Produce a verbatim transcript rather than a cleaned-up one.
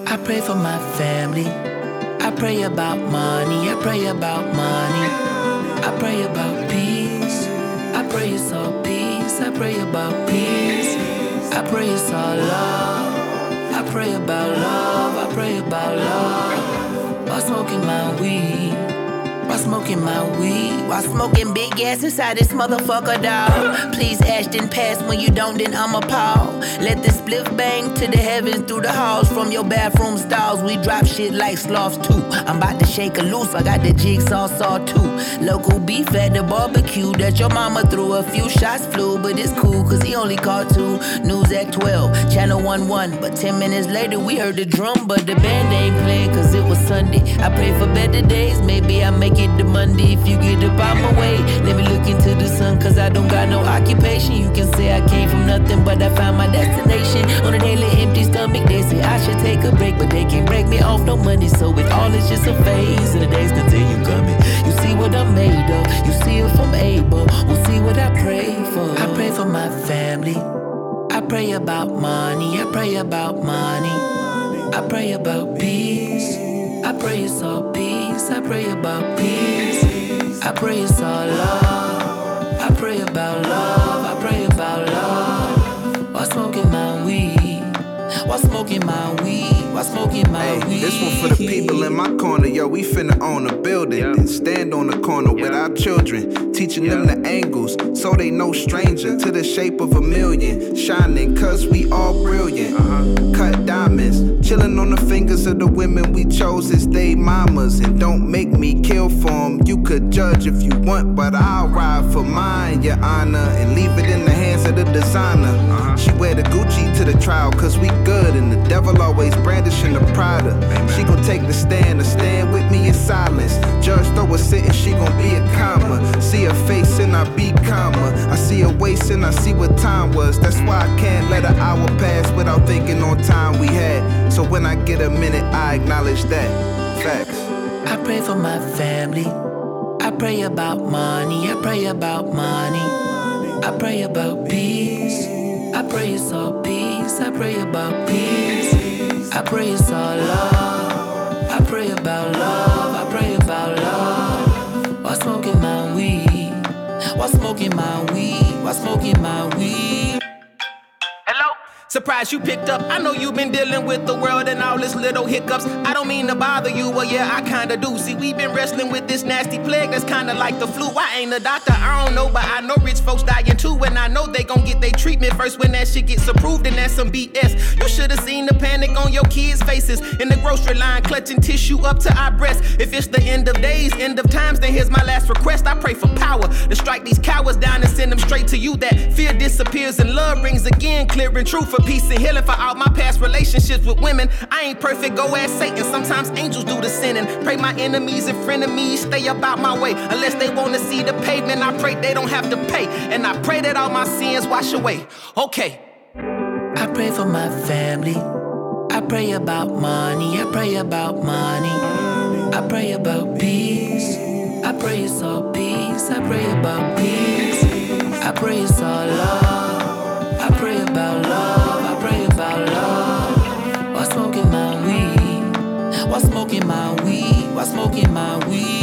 I pray for my family. I pray about money. I pray about money. I pray about peace. I pray it's all peace. I pray about peace. I pray it's all love. I pray about love. I pray about love. While smoking my weed. While smoking my weed. While smoking big ass inside this motherfucker, dog. Please, Ashton, pass when you don't, then I'm appalled. Let the spliff bang to the heavens through the halls. From your bathroom stalls, we drop shit like sloths too. I'm about to shake a loose, I got the jigsaw saw too. Local beef at the barbecue that your mama threw. A few shots flew, but it's cool, cause he only caught two. News at twelve, channel one one. But ten minutes later, we heard the drum, but the band ain't playing, cause it was Sunday. I pray for better days, maybe I make it to Monday. If you get up out my way, let me look into the sun, cause I don't got no occupation. You can say I came from nothing, but I found my destination. On a daily empty stomach, they say I should take a break, but they can't break me off no money, so it all is just a phase, and the days continue coming. You see what I'm made of, you see if I'm able, we'll see what I pray for. I pray for my family. I pray about money. I pray about money. I pray about peace. I pray it's all peace. I pray about peace. I pray it's all love. I pray about love. I pray about love. While smoking my weed. While smoking my weed. While smoking my hey, weed. This one for the people in my corner. Yo, we finna own a building. Yeah. And stand on the corner yeah. with our children. Teaching yeah. them the angles. So they no stranger to the shape of a million. Shining cause we all brilliant. Uh-huh. Cut diamonds. Chilling on the fingers of the women we chose as they mamas. And don't make me kill for them. You could judge if you want, but I'll ride for mine, your honor. And leave it in the hands of the designer. Uh-huh. She wear the Gucci to the trial cause we good. And the devil always brandishing the Prada. She gon' take the stand, or stand with me in silence. Judge throw her sitting, she gon' be a comma. See her face and I be calmer. I see her waist and I see what time was. That's why I can't let an hour pass without thinking on time we had. So when I get a minute, I acknowledge that. Facts. I pray for my family. I pray about money. I pray about money. I pray about peace. I pray it's all peace. I pray about peace. I pray it's all love. I pray about love. I pray about love. While smoking my weed. While smoking my weed. While smoking my weed. Hello? Surprised you picked up. I know you've been dealing with the world and all its little hiccups. I don't mean to bother you, well yeah, I kinda do. See, we've been wrestling with this nasty plague that's kinda like the flu. I ain't a doctor, I don't know, but I know rich folks dying too. And I know they gon' get their treatment first when that shit gets approved, and that's some B S. You should've seen the panic on your kids' faces in the grocery line, clutching tissue up to our breasts. If it's the end of days, end of times, then here's my last request. I pray for power to strike these cowards down and send them straight to you. That fear disappears and love rings again, clearing truth for peace and healing for all my past relationships with women. I ain't perfect, go ask Satan. Sometimes angels do the sinning. Pray my enemies and frenemies stay up out my way. Unless they wanna see the pavement, I pray they don't have to pay. And I pray that all my sins wash away. Okay. I pray for my family. I pray about money. I pray about money. I pray about peace. I pray it's all peace. I pray about peace. I pray it's all love. I pray about love. I pray about love. While smoking my weed. While smoking my weed. While smoking my weed.